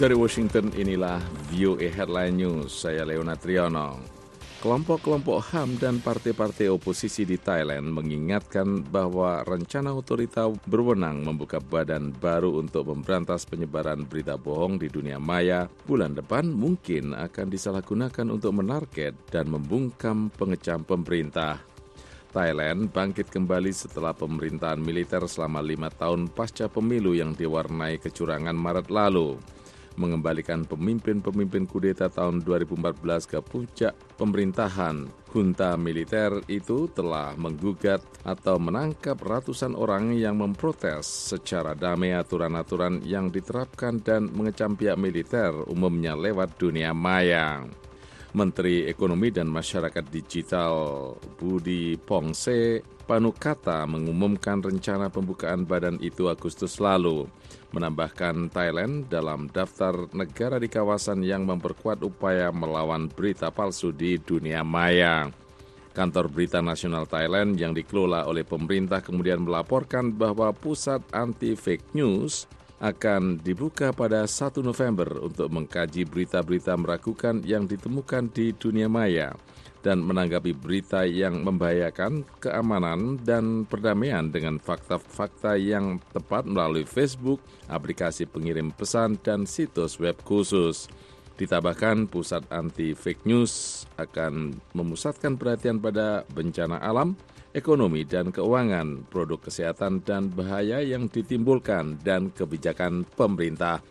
Dari Washington, inilah VOA Headline News. Saya Leona Triyono. Kelompok-kelompok HAM dan partai-partai oposisi di Thailand mengingatkan bahwa rencana otorita berwenang membuka badan baru untuk memberantas penyebaran berita bohong di dunia maya bulan depan mungkin akan disalahgunakan untuk menarget dan membungkam pengecam pemerintah. Thailand bangkit kembali setelah pemerintahan militer selama 5 tahun pasca pemilu yang diwarnai kecurangan Maret lalu. Mengembalikan pemimpin-pemimpin kudeta tahun 2014 ke puncak pemerintahan. Junta militer itu telah menggugat atau menangkap ratusan orang yang memprotes secara damai aturan-aturan yang diterapkan dan mengecam pihak militer umumnya lewat dunia maya. Menteri Ekonomi dan Masyarakat Digital Budi Pongse Panukata mengumumkan rencana pembukaan badan itu Agustus lalu, menambahkan Thailand dalam daftar negara di kawasan yang memperkuat upaya melawan berita palsu di dunia maya. Kantor Berita Nasional Thailand yang dikelola oleh pemerintah kemudian melaporkan bahwa pusat anti-fake news akan dibuka pada 1 November untuk mengkaji berita-berita meragukan yang ditemukan di dunia maya dan menanggapi berita yang membahayakan keamanan dan perdamaian dengan fakta-fakta yang tepat melalui Facebook, aplikasi pengirim pesan, dan situs web khusus. Ditambahkan, pusat anti-fake news akan memusatkan perhatian pada bencana alam, ekonomi dan keuangan, produk kesehatan dan bahaya yang ditimbulkan, dan kebijakan pemerintah.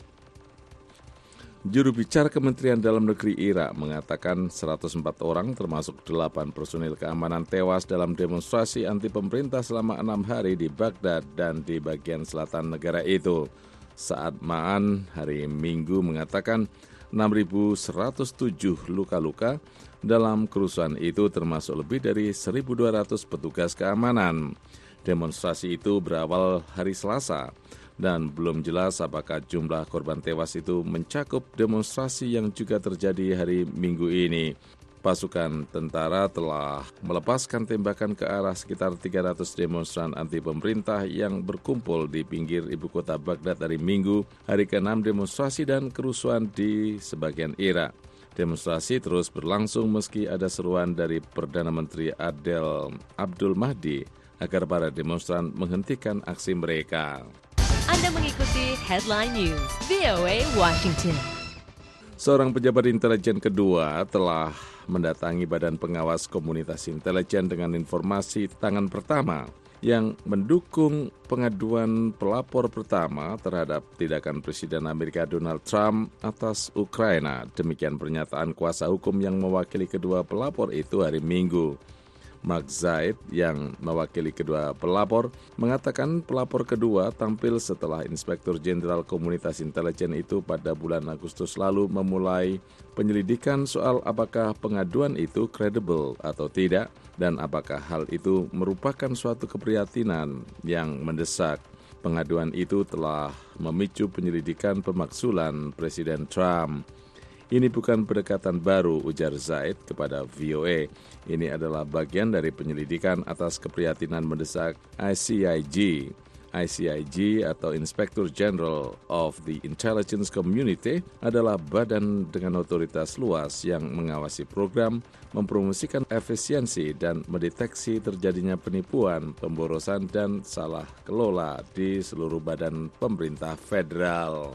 Juru bicara Kementerian Dalam Negeri Irak mengatakan 104 orang termasuk 8 personil keamanan tewas dalam demonstrasi anti pemerintah selama 6 hari di Baghdad dan di bagian selatan negara itu. Saat Ma'an hari Minggu mengatakan 6.107 luka-luka dalam kerusuhan itu termasuk lebih dari 1.200 petugas keamanan. Demonstrasi itu berawal hari Selasa dan belum jelas apakah jumlah korban tewas itu mencakup demonstrasi yang juga terjadi hari Minggu ini. Pasukan tentara telah melepaskan tembakan ke arah sekitar 300 demonstran anti pemerintah yang berkumpul di pinggir ibu kota Baghdad hari Minggu, hari ke-6 demonstrasi dan kerusuhan di sebagian Irak. Demonstrasi terus berlangsung meski ada seruan dari Perdana Menteri Adel Abdul Mahdi agar para demonstran menghentikan aksi mereka. Anda mengikuti Headline News, VOA Washington. Seorang pejabat intelijen kedua telah mendatangi Badan Pengawas Komunitas Intelijen dengan informasi tangan pertama yang mendukung pengaduan pelapor pertama terhadap tindakan Presiden Amerika Donald Trump atas Ukraina. Demikian pernyataan kuasa hukum yang mewakili kedua pelapor itu hari Minggu. Mark Zaid yang mewakili kedua pelapor mengatakan pelapor kedua tampil setelah Inspektur Jenderal Komunitas Intelijen itu pada bulan Agustus lalu memulai penyelidikan soal apakah pengaduan itu kredibel atau tidak dan apakah hal itu merupakan suatu keprihatinan yang mendesak. Pengaduan itu telah memicu penyelidikan pemaksulan Presiden Trump. Ini bukan pendekatan baru, ujar Zaid kepada VOA. Ini adalah bagian dari penyelidikan atas keprihatinan mendesak ICIG. ICIG atau Inspector General of the Intelligence Community adalah badan dengan otoritas luas yang mengawasi program, mempromosikan efisiensi dan mendeteksi terjadinya penipuan, pemborosan, dan salah kelola di seluruh badan pemerintah federal.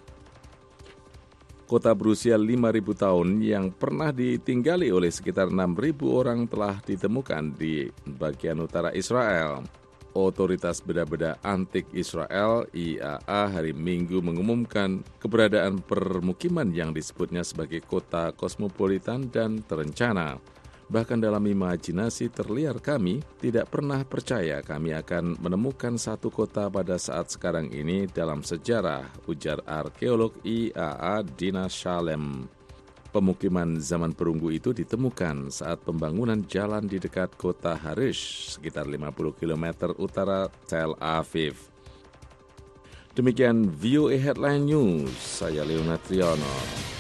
Kota berusia 5.000 tahun yang pernah ditinggali oleh sekitar 6.000 orang telah ditemukan di bagian utara Israel. Otoritas Benda-Benda Antik Israel IAA hari Minggu mengumumkan keberadaan permukiman yang disebutnya sebagai kota kosmopolitan dan terencana. Bahkan dalam imajinasi terliar kami tidak pernah percaya kami akan menemukan satu kota pada saat sekarang ini dalam sejarah, ujar arkeolog IAA Dina Shalem. Pemukiman zaman perunggu itu ditemukan saat pembangunan jalan di dekat kota Harish, sekitar 50 km utara Tel Aviv. Demikian VOA Headline News, saya Leona Triyono.